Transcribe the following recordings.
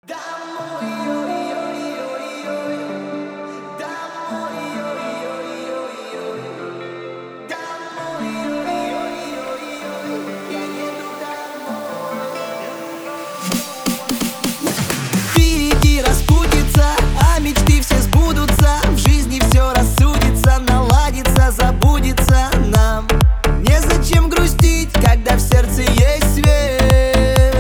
Впереди распутится, а мечты все сбудутся. В жизни все рассудится, наладится, забудется нам. Незачем грустить, когда в сердце есть свет.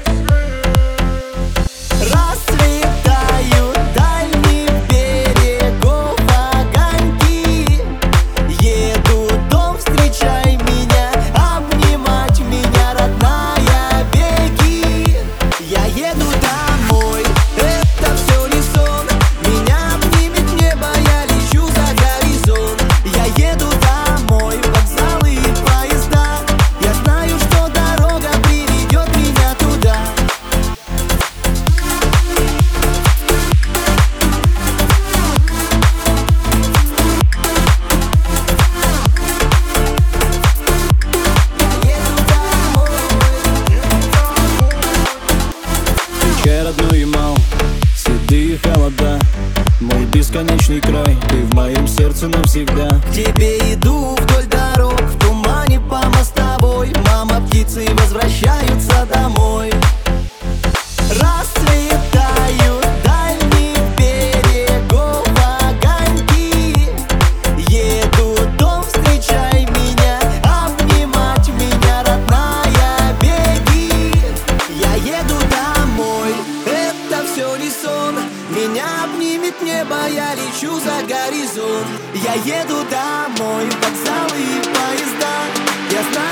Расцветают дальних берегов огоньки. Еду в дом, встречай меня, обнимать меня, родная, беги. Я еду домой, это все не сон. Меня обнимет небо, я лечу за горизонт. Я еду домой, вокзалы и поезда. Я знаю, что дорога приведет меня туда. Встречай родной Ямал, седые холода, мой бесконечный край, ты в моем сердце навсегда. К тебе иду вдоль дорог, в тумане по мостовой. Мама, птицы возвращаются домой. Расцветают дальних берегов огоньки. Еду в дом, встречай меня, обнимать меня, родная, беги. Я еду домой, это все не сон. Меня обнимет небо, я лечу за горизонт. Я еду домой, вокзалы и поезда. Я знаю,